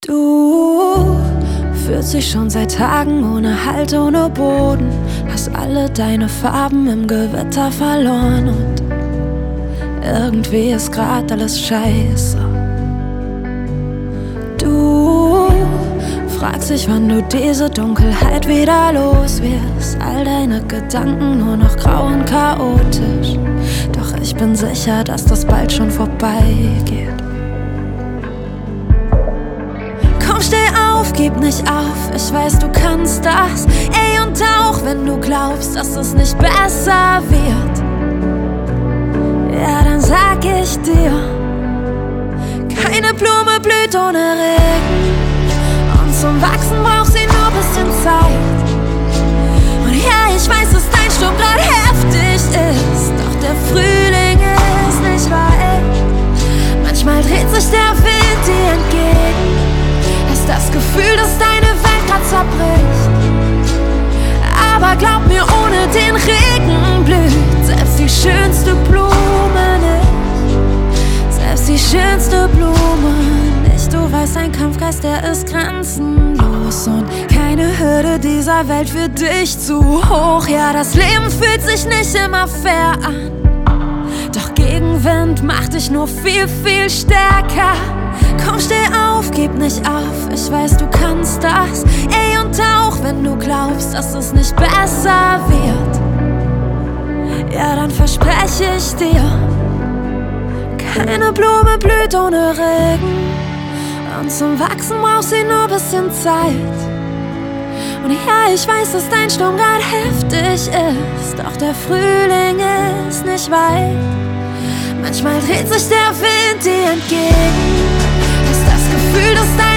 Du fühlst dich schon seit Tagen ohne Halt, ohne Boden. Hast alle deine Farben im Gewitter verloren und irgendwie ist grad alles scheiße. Du fragst dich, wann du diese Dunkelheit wieder los wirst. All deine Gedanken nur noch grau und chaotisch. Doch ich bin sicher, dass das bald schon vorbeigeht. Komm, steh auf, gib nicht auf, ich weiß, du kannst das. Ey, und auch wenn du glaubst, dass es nicht besser wird, ja, dann sag ich dir, keine Blume blüht ohne Regen, und zum Wachsen braucht sie nur bisschen Zeit. Und ja, ich weiß, dass dein Sturm grad heftig ist, doch der Frühling ist nicht weit. Manchmal dreht sich der Wind dir entgegen, hast das Gefühl, dass deine Welt grad zerbricht. Aber glaub mir, ohne den Regen blüht selbst die schönste Blume nicht. Selbst die schönste Blume nicht. Du weißt, ein Kampfgeist, der ist grenzenlos und keine Hürde dieser Welt für dich zu hoch. Ja, das Leben fühlt sich nicht immer fair an, doch Gegenwind macht dich nur viel, viel stärker. Komm, steh auf, gib nicht auf, ich weiß, du kannst das. Ey, und auch wenn du glaubst, dass es nicht besser wird, ja, dann verspreche ich dir, keine Blume blüht ohne Regen, und zum Wachsen braucht sie nur bisschen Zeit. Und ja, ich weiß, dass dein Sturm grad heftig ist, doch der Frühling ist nicht weit. Manchmal dreht sich der Wind dir entgegen, hast das Gefühl, dass dein